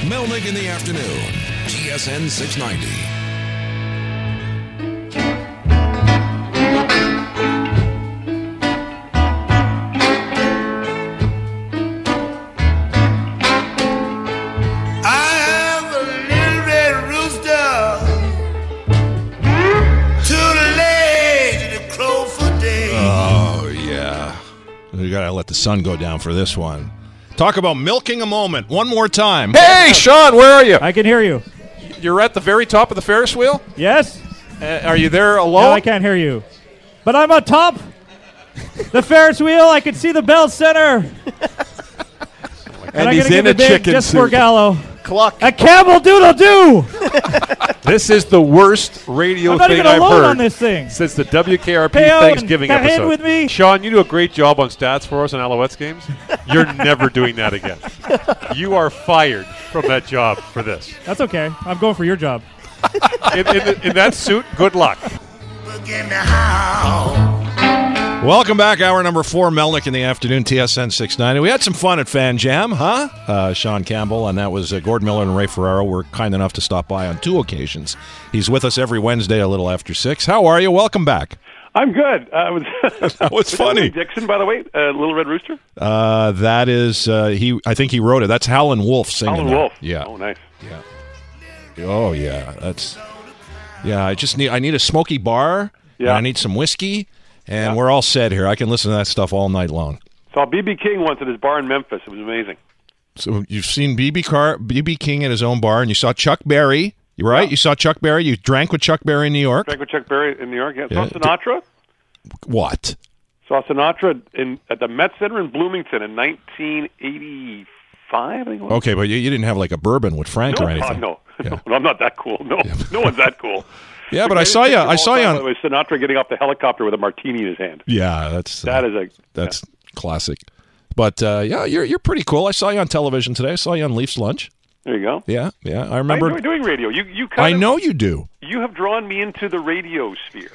Melnick in the afternoon. TSN 690. We got to let the sun go down for this one. Talk about milking a moment. One more time. Hey, Sean, where are you? I can hear you. You're at the very top of the Ferris wheel? Yes? Are you there alone? No, I can't hear you. But I'm on top. The Ferris wheel. I can see the Bell Center. And I'm he's gonna in give a big chicken just suit. for Gallo. Cluck. A camel doodle doo. This is the worst radio I'm not thing even I've alone heard on this thing. since the WKRP Peo Thanksgiving and Cahin episode. with me. Sean, you do a great job on stats for us on Alouettes games. You're never doing that again. You are fired from that job for this. That's okay. I'm going for your job. In that suit, good luck. Welcome back. Hour number 4, Melnick in the afternoon, TSN 690. We had some fun at Fan Jam, huh? Sean Campbell, and that was Gord Miller and Ray Ferraro were kind enough to stop by on 2 occasions. He's with us every Wednesday a little after 6. How are you? Welcome back. I'm good. That was funny. Dixon, by the way, Little Red Rooster? That is, I think he wrote it. That's Howlin' Wolf singing Howlin' that. Wolf. Yeah. Oh, nice. Yeah. Oh, yeah. I need a smoky bar. Yeah. And I need some whiskey. And we're all set here. I can listen to that stuff all night long. Saw B.B. King once at his bar in Memphis. It was amazing. So you've seen B.B. King at his own bar, and you saw Chuck Berry, right? Yeah. You saw Chuck Berry. You drank with Chuck Berry in New York. Drank with Chuck Berry in New York. Yeah. Saw Sinatra. What? Saw Sinatra at the Met Center in Bloomington in 1985, I think it was. Okay, but you didn't have like a bourbon with Frank or anything. No. Yeah. No, I'm not that cool. No, no one's that cool. Yeah, but I saw you on. With Sinatra getting off the helicopter with a martini in his hand. Yeah, that's classic. But you're pretty cool. I saw you on television today. I saw you on Leafs Lunch. There you go. Yeah. I remember. I enjoy doing radio. You know you do. You have drawn me into the radio sphere.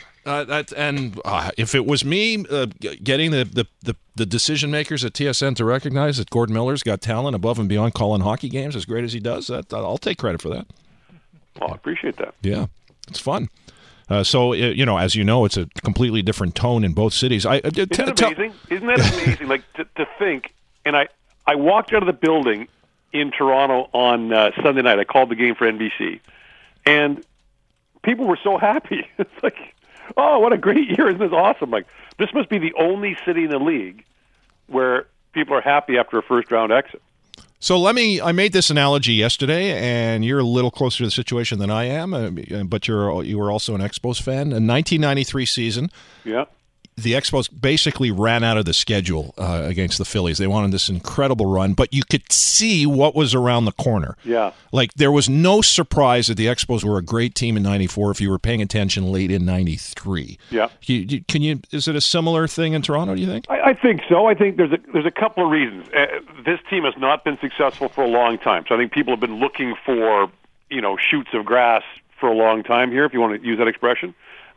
If it was me getting the decision makers at TSN to recognize that Gord Miller's got talent above and beyond calling hockey games as great as he does, I'll take credit for that. Well, I appreciate that. Yeah. It's fun. So, as you know, it's a completely different tone in both cities. Isn't that amazing? Isn't that amazing? Like, to think, and I walked out of the building in Toronto on Sunday night. I called the game for NBC, and people were so happy. It's like, oh, what a great year. Isn't this awesome? Like, this must be the only city in the league where people are happy after a first-round exit. So I made this analogy yesterday, and you're a little closer to the situation than I am, but you were also an Expos fan. In 1993 season, the Expos basically ran out of the schedule against the Phillies. They wanted this incredible run, but you could see what was around the corner. Yeah. Like, there was no surprise that the Expos were a great team in 94 if you were paying attention late in 93. Yeah. Is it a similar thing in Toronto, do you think? I think so. I think there's a couple of reasons. This team has not been successful for a long time, so I think people have been looking for, shoots of grass for a long time here, if you want to use that expression.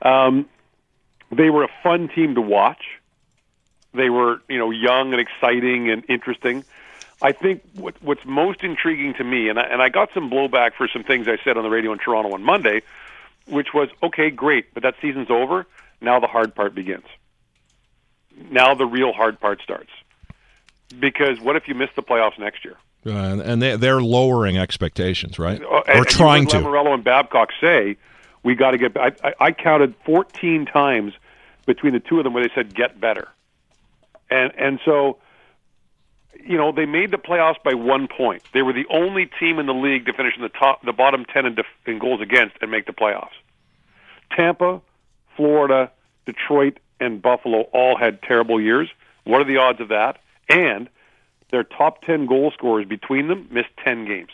They were a fun team to watch. They were, young and exciting and interesting. I think what's most intriguing to me, and I got some blowback for some things I said on the radio in Toronto on Monday, which was, okay, great, but that season's over. Now the hard part begins. Now the real hard part starts. Because what if you miss the playoffs next year? And they're lowering expectations, right? Or trying to. Lamoriello and Babcock say, we got to get. I counted 14 times between the two of them where they said get better, and so, they made the playoffs by 1 point. They were the only team in the league to finish in the bottom 10 in goals against and make the playoffs. Tampa, Florida, Detroit, and Buffalo all had terrible years. What are the odds of that? And their top 10 goal scorers between them missed 10 games.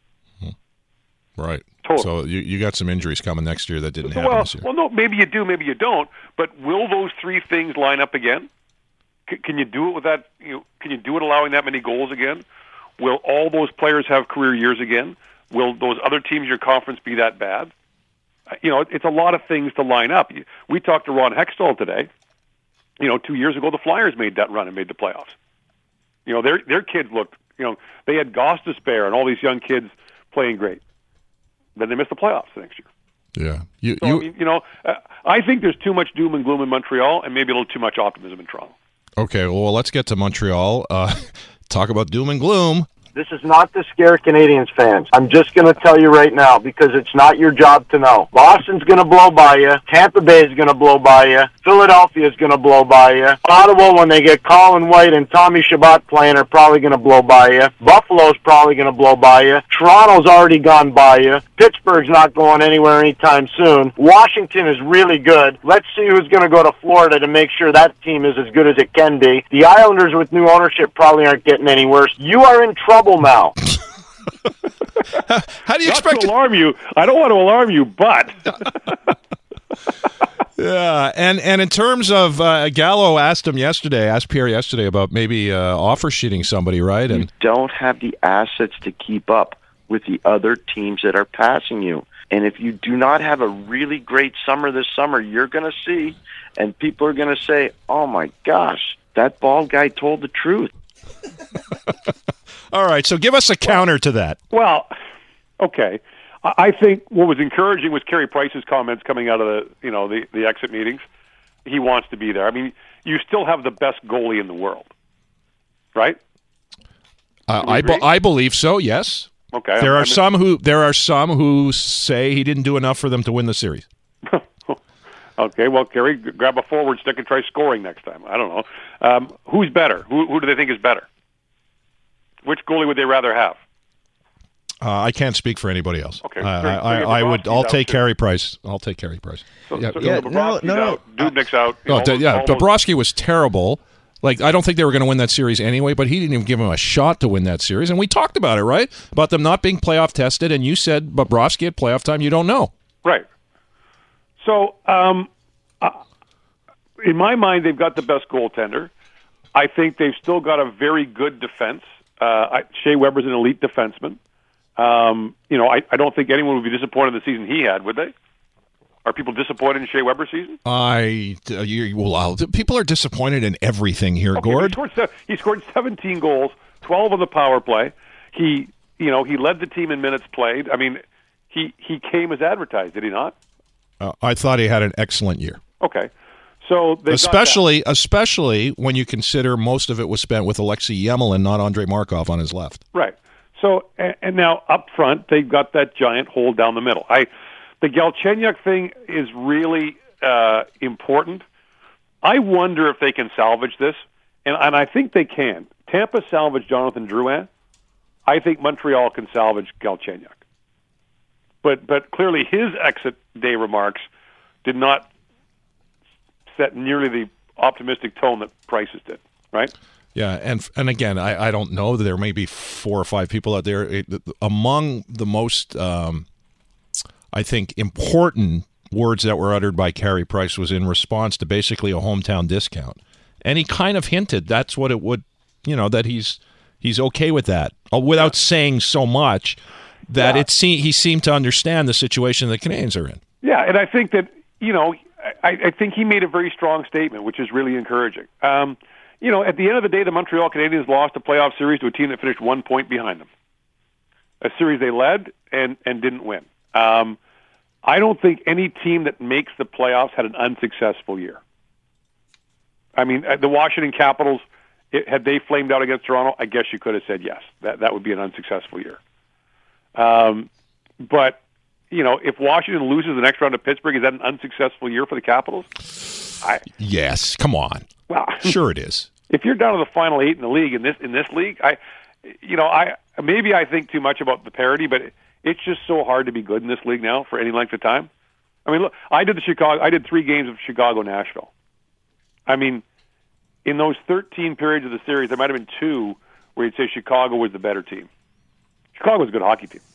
Right. Total. So you got some injuries coming next year that didn't happen this year. Well, no, maybe you do, maybe you don't. But will those three things line up again? Can you do it with that? Can you do it allowing that many goals again? Will all those players have career years again? Will those other teams in your conference be that bad? It's a lot of things to line up. We talked to Ron Hextall today. 2 years ago, the Flyers made that run and made the playoffs. Their kids looked, they had Gostisbehere and all these young kids playing great. Then they miss the playoffs the next year. Yeah. I mean, I think there's too much doom and gloom in Montreal and maybe a little too much optimism in Toronto. Okay, well, let's get to Montreal. Talk about doom and gloom. This is not to scare Canadiens fans. I'm just going to tell you right now because it's not your job to know. Boston's going to blow by you. Tampa Bay is going to blow by you. Philadelphia is going to blow by you. Ottawa, when they get Colin White and Tommy Shabbat playing, are probably going to blow by you. Buffalo's probably going to blow by you. Toronto's already gone by you. Pittsburgh's not going anywhere anytime soon. Washington is really good. Let's see who's going to go to Florida to make sure that team is as good as it can be. The Islanders with new ownership probably aren't getting any worse. You are in trouble now. How do you expect to alarm you? I don't want to alarm you, but yeah. And in terms of Gallo asked Pierre yesterday about maybe offer sheeting somebody, right? And you don't have the assets to keep up with the other teams that are passing you. And if you do not have a really great summer this summer, you're going to see, and people are going to say, "Oh my gosh, that bald guy told the truth." All right, so give us a counter to that. Well, okay. I think what was encouraging was Carey Price's comments coming out of the exit meetings. He wants to be there. I mean, you still have the best goalie in the world, right? I believe so. Yes. Okay. There are some who say he didn't do enough for them to win the series. Okay, well, Carey, grab a forward stick and try scoring next time. I don't know. Who's better? Who do they think is better? Which goalie would they rather have? I can't speak for anybody else. Okay, I'll take Carey Price. I'll take Carey Price. No. Dubnik's out. Bobrovsky was terrible. Like, I don't think they were going to win that series anyway, but he didn't even give him a shot to win that series. And we talked about it, right? About them not being playoff tested, and you said Bobrovsky at playoff time, you don't know. Right. So, in my mind, they've got the best goaltender. I think they've still got a very good defense. Shea Weber's an elite defenseman. I don't think anyone would be disappointed in the season he had, would they? Are people disappointed in Shea Weber's season? People are disappointed in everything here, Gord. He scored 17 goals, 12 on the power play. He led the team in minutes played. I mean, he came as advertised, did he not? I thought he had an excellent year. Okay. So especially when you consider most of it was spent with Alexei Yemelin, not Andrei Markov on his left. Right. So, and now up front, they've got that giant hole down the middle. The Galchenyuk thing is really important. I wonder if they can salvage this, and I think they can. Tampa salvaged Jonathan Drouin. I think Montreal can salvage Galchenyuk. But clearly his exit day remarks did not set nearly the optimistic tone that Price's did, right? Yeah, and again, I don't know. There may be 4 or 5 people out there. Among the most, I think, important words that were uttered by Carey Price was in response to basically a hometown discount. And he kind of hinted that's what it would, that he's okay with that, without saying so much that he seemed to understand the situation the Canadiens are in. Yeah, and I think that, I think he made a very strong statement, which is really encouraging. At the end of the day, the Montreal Canadiens lost a playoff series to a team that finished 1 point behind them. A series they led and didn't win. I don't think any team that makes the playoffs had an unsuccessful year. I mean, the Washington Capitals, had they flamed out against Toronto, I guess you could have said yes. That would be an unsuccessful year. But, if Washington loses the next round to Pittsburgh, is that an unsuccessful year for the Capitals? Yes, come on. Well, sure it is. If you're down to the final 8 in the league, in this league, I think too much about the parity, but it's just so hard to be good in this league now for any length of time. I mean, look, I did 3 games of Chicago-Nashville. I mean, in those 13 periods of the series, there might have been 2 where you'd say Chicago was the better team. Chicago was a good hockey team.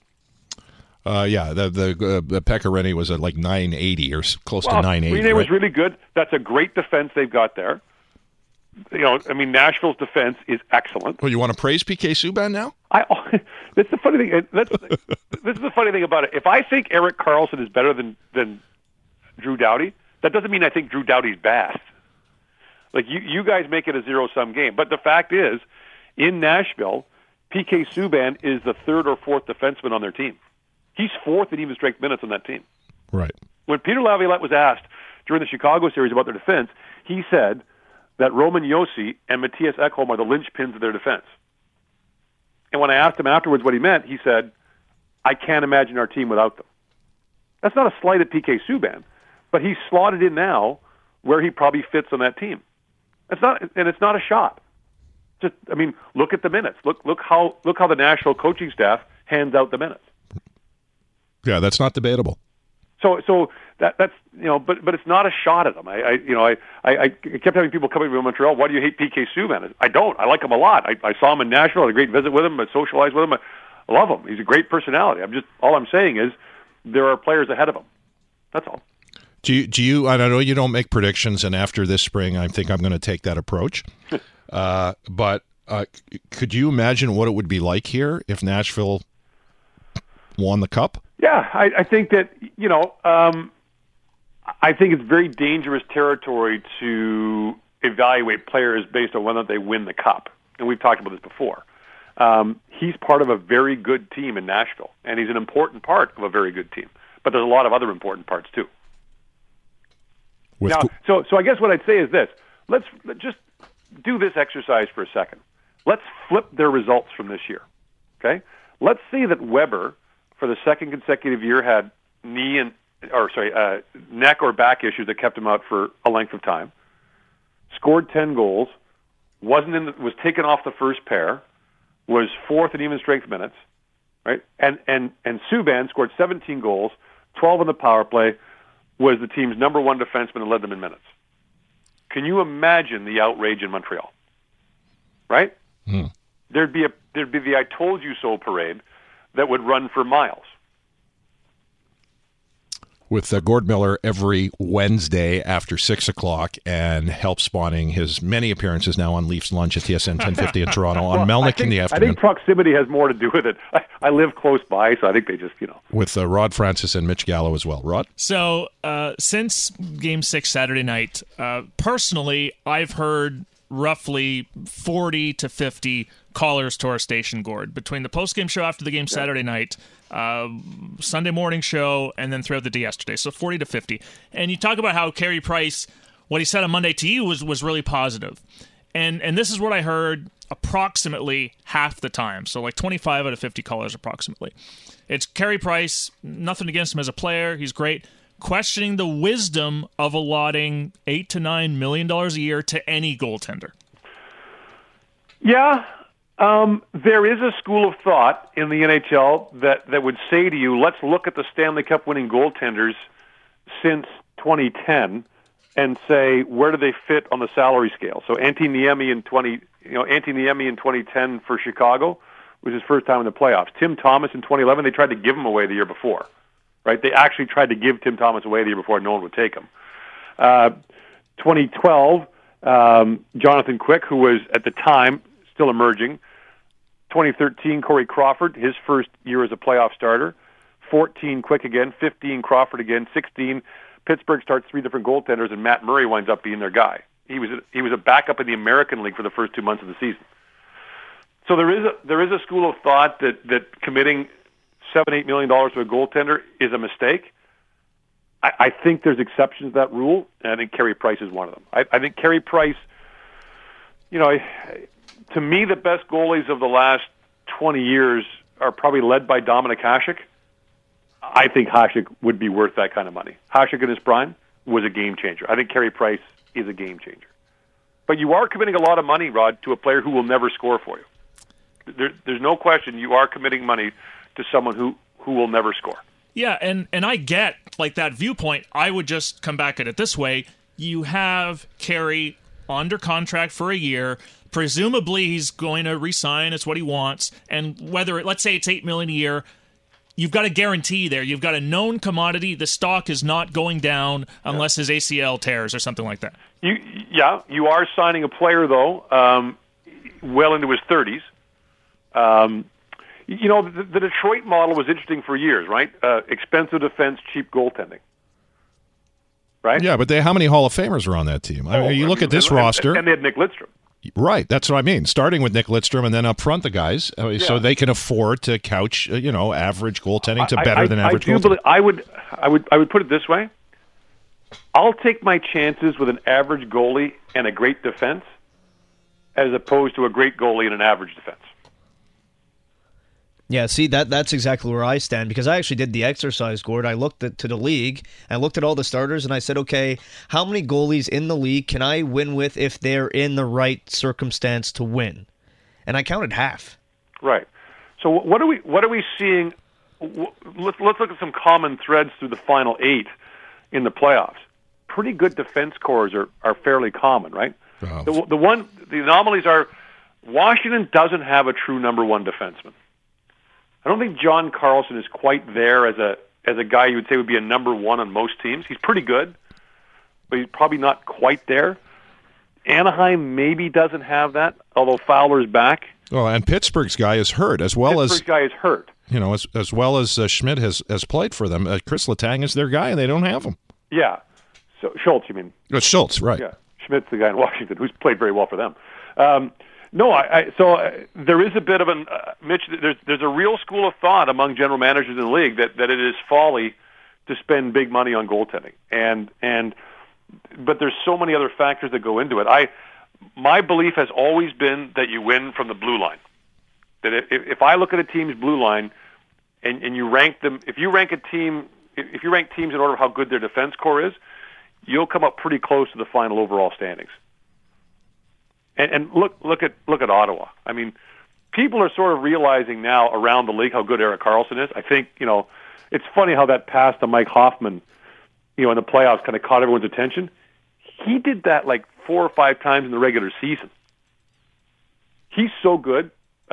The Pekka Rinne was at like 980 or close to 980. Rinne was really good. That's a great defense they've got there. Nashville's defense is excellent. Well, you want to praise PK Subban now? That's the funny thing. This is the funny thing about it. If I think Erik Karlsson is better than Drew Doughty, that doesn't mean I think Drew Doughty's best. Like you guys make it a zero-sum game. But the fact is, in Nashville, P.K. Subban is the third or fourth defenseman on their team. He's fourth in even strength minutes on that team. Right. When Peter Laviolette was asked during the Chicago series about their defense, he said that Roman Josi and Matthias Ekholm are the linchpins of their defense. And when I asked him afterwards what he meant, he said, I can't imagine our team without them. That's not a slight at P.K. Subban, but he's slotted in now where he probably fits on that team. It's not a shot. Just, I mean, look at the minutes. Look how the national coaching staff hands out the minutes. Yeah, that's not debatable. So that's but it's not a shot at him. I kept having people coming to Montreal. Why do you hate P.K. Subban? I don't. I like him a lot. I saw him in Nashville. I had a great visit with him. I socialized with him. I love him. He's a great personality. All I'm saying is there are players ahead of him. That's all. Do you? I know you don't make predictions, and after this spring, I think I'm going to take that approach. But could you imagine what it would be like here if Nashville won the Cup? Yeah, I think that, I think it's very dangerous territory to evaluate players based on whether they win the Cup. And we've talked about this before. He's part of a very good team in Nashville, and he's an important part of a very good team. But there's a lot of other important parts, too. So I guess what I'd say is this. Let's just do this exercise for a second. Let's flip their results from this year, okay? Let's see that Weber, for the second consecutive year, had neck or back issues that kept him out for a length of time. Scored 10 goals, was taken off the first pair, was fourth in even strength minutes, right? And Subban scored 17 goals, 12 on the power play, was the team's number one defenseman and led them in minutes. Can you imagine the outrage in Montreal? Right? Mm. There'd be the "I told you so" parade that would run for miles. With Gord Miller every Wednesday after 6 o'clock and help spawning his many appearances now on Leafs Lunch at TSN 1050 in Toronto on Melnick in the afternoon. I think proximity has more to do with it. I live close by, so I think they just, With Rod Francis and Mitch Gallo as well. Rod? So since Game 6 Saturday night, personally, I've heard roughly 40 to 50 callers to our station, Gord, between the post-game show after the game Saturday night, Sunday morning show, and then throughout the day yesterday. So 40 to 50. And you talk about how Carey Price, what he said on Monday to you was really positive. And this is what I heard approximately half the time. So like 25 out of 50 callers approximately. It's Carey Price, nothing against him as a player. He's great. Questioning the wisdom of allotting $8 to $9 million a year to any goaltender. Yeah. There is a school of thought in the NHL that would say to you, let's look at the Stanley Cup winning goaltenders since 2010 and say, where do they fit on the salary scale? So Antti Niemi in 2010 for Chicago was his first time in the playoffs. Tim Thomas in 2011, they tried to give him away the year before. Right? They actually tried to give Tim Thomas away the year before. No one would take him. 2012, Jonathan Quick, who was at the time still emerging. 2013, Corey Crawford, his first year as a playoff starter. 14, Quick again. 15, Crawford again. 16, Pittsburgh starts three different goaltenders, and Matt Murray winds up being their guy. He was a backup in the American League for the first 2 months of the season. So there is a school of thought that committing $7-8 million to a goaltender is a mistake. I think there's exceptions to that rule, and I think Carey Price is one of them. I think Carey Price, to me, the best goalies of the last 20 years are probably led by Dominik Hasek. I think Hasek would be worth that kind of money. Hasek in his prime was a game changer. I think Carey Price is a game changer. But you are committing a lot of money, Rod, to a player who will never score for you. There's no question you are committing money to someone who will never score. Yeah, and I get like that viewpoint. I would just come back at it this way. You have Carey under contract for a year. Presumably he's going to re-sign. It's what he wants. And whether, let's say it's $8 million a year, you've got a guarantee there. You've got a known commodity. The stock is not going down unless his ACL tears or something like that. You are signing a player, though, well into his 30s. The Detroit model was interesting for years, right? Expensive defense, cheap goaltending. Right? Yeah, but how many Hall of Famers were on that team? You look at this roster. And they had Nick Lidstrom. Right, that's what I mean. Starting with Nick Lidstrom and then up front the guys, so they can afford to couch, average goaltending to better than average goaltending. I would put it this way. I'll take my chances with an average goalie and a great defense as opposed to a great goalie and an average defense. Yeah, see, that's exactly where I stand, because I actually did the exercise, Gord. I looked to the league, I looked at all the starters, and I said, okay, how many goalies in the league can I win with if they're in the right circumstance to win? And I counted half. Right. So what are we seeing? Let's look at some common threads through the final 8 in the playoffs. Pretty good defense cores are fairly common, right? Wow. The anomalies are Washington doesn't have a true number one defenseman. I don't think John Carlson is quite there as a guy you would say would be a number one on most teams. He's pretty good, but he's probably not quite there. Anaheim maybe doesn't have that, although Fowler's back. Well, and Pittsburgh's guy is hurt as well as Pittsburgh's guy is hurt. As well as Schmidt has played for them. Chris Letang is their guy, and they don't have him. Yeah. So Schultz, you mean? Schultz, right? Yeah. Schmidt's the guy in Washington who's played very well for them. There is a bit of an Mitch. There's a real school of thought among general managers in the league that it is folly to spend big money on goaltending, but there's so many other factors that go into it. My belief has always been that you win from the blue line. That if I look at a team's blue line and you rank them, if you rank teams in order of how good their defense core is, you'll come up pretty close to the final overall standings. And look at Ottawa. I mean, people are sort of realizing now around the league how good Erik Karlsson is. I think it's funny how that pass to Mike Hoffman, in the playoffs, kind of caught everyone's attention. He did that like 4 or 5 times in the regular season. He's so good.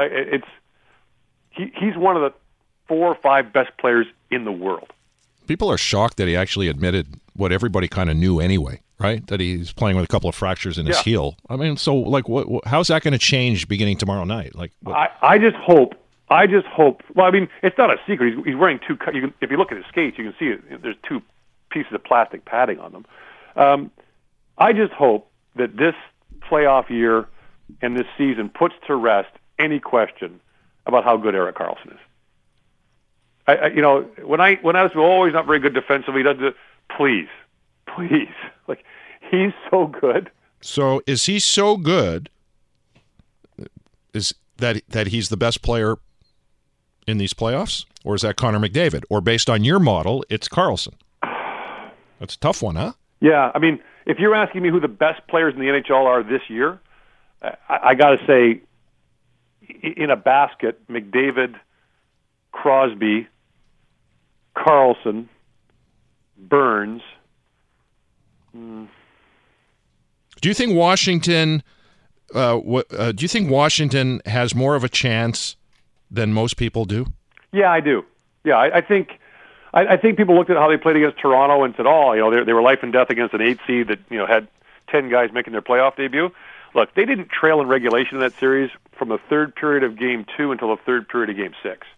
He's one of the 4 or 5 best players in the world. People are shocked that he actually admitted what everybody kind of knew anyway. Right, that he's playing with a couple of fractures in his heel. I mean, so how's that going to change beginning tomorrow night? I just hope. Well, I mean, it's not a secret. He's wearing 2. If you look at his skates, you can see there's 2 pieces of plastic padding on them. I just hope that this playoff year and this season puts to rest any question about how good Erik Karlsson is. When I was always not very good defensively, please. He's so good. So is he so good? Is that he's the best player in these playoffs, or is that Connor McDavid? Or based on your model, it's Karlsson. That's a tough one, huh? Yeah, I mean, if you're asking me who the best players in the NHL are this year, I got to say, in a basket, McDavid, Crosby, Karlsson, Burns. Do you think Washington? Do you think Washington has more of a chance than most people do? Yeah, I do. Yeah, I think people looked at how they played against Toronto and said, they were life and death against an 8 seed that had 10 guys making their playoff debut. Look, they didn't trail in regulation in that series from the third period of Game 2 until the third period of Game 6.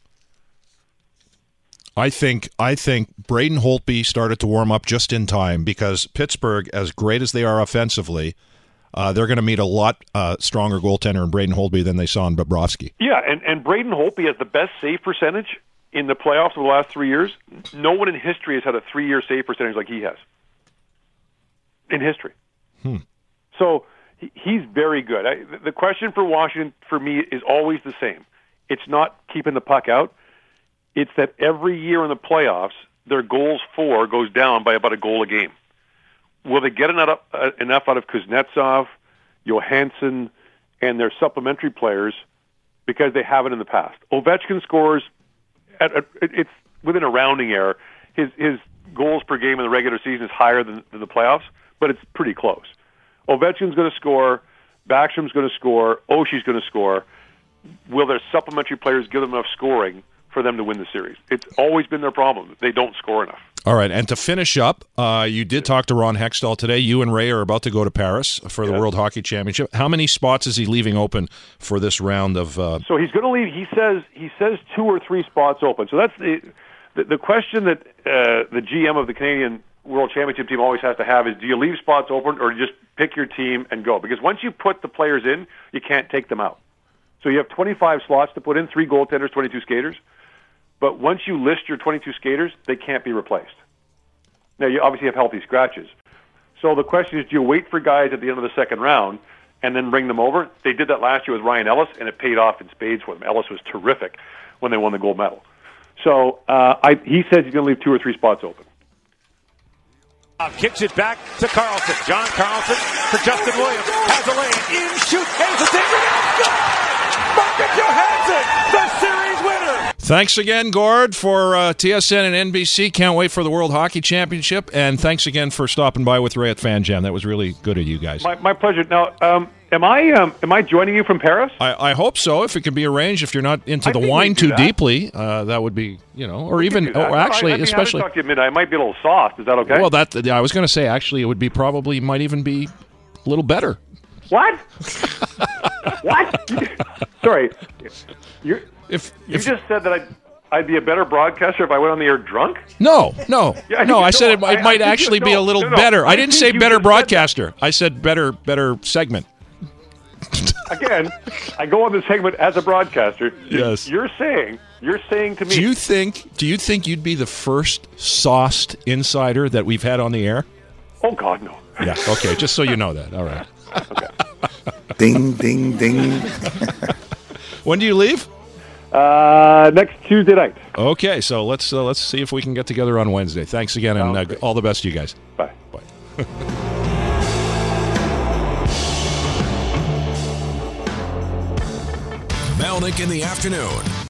I think Braden Holtby started to warm up just in time because Pittsburgh, as great as they are offensively, they're going to meet a lot stronger goaltender in Braden Holtby than they saw in Bobrovsky. Yeah, and Braden Holtby has the best save percentage in the playoffs over the last 3 years. No one in history has had a 3-year save percentage like he has in history. So he's very good. The question for Washington, for me, is always the same. It's not keeping the puck out. It's that every year in the playoffs, their goals for goes down by about a goal a game. Will they get enough out of Kuznetsov, Johansson, and their supplementary players because they haven't in the past? Ovechkin scores it's within a rounding error. His goals per game in the regular season is higher than the playoffs, but it's pretty close. Ovechkin's going to score. Backstrom's going to score. Oshie's going to score. Will their supplementary players give them enough scoring for them to win the series? It's always been their problem. They don't score enough. All right, and to finish up, you did talk to Ron Hextall today. You and Ray are about to go to Paris for the World Hockey Championship. How many spots is he leaving open for this round of? So he's going to leave. He says 2 or 3 spots open. So that's the question that the GM of the Canadian World Championship team always has to have is, do you leave spots open or just pick your team and go? Because once you put the players in, you can't take them out. So you have 25 slots to put in, 3 goaltenders, 22 skaters. But once you list your 22 skaters, they can't be replaced. Now, you obviously have healthy scratches. So the question is, do you wait for guys at the end of the second round and then bring them over? They did that last year with Ryan Ellis, and it paid off in spades for them. Ellis was terrific when they won the gold medal. So he says he's going to leave 2 or 3 spots open. Kicks it back to Carlson. John Carlson for Justin Williams. Has a lane. In, shoot, has a save. Marcus Johansson, the series winner. Thanks again, Gord, for TSN and NBC. Can't wait for the World Hockey Championship. And thanks again for stopping by with Ray at Fan Jam. That was really good of you guys. My pleasure. Now, am I joining you from Paris? I hope so. If it can be arranged, if you're not into the wine too deeply, that would be, or even, actually, especially. I'd talk to you at midnight. I might be a little soft. Is that okay? Well, I was going to say, actually, it would be probably, might even be a little better. What? What? Sorry. You just said that I'd be a better broadcaster if I went on the air drunk? No. I said it might actually be a little better. I didn't say better broadcaster. I said better segment. Again, I go on the segment as a broadcaster. Yes. You're saying to me. Do you think you'd be the first sauced insider that we've had on the air? Oh God, no. Yeah. Okay. Just so you know that. All right. Okay. Ding, ding, ding. When do you leave? Next Tuesday night. Okay, so let's see if we can get together on Wednesday. Thanks again, and all the best to you guys. Bye. Bye. Melnick in the afternoon.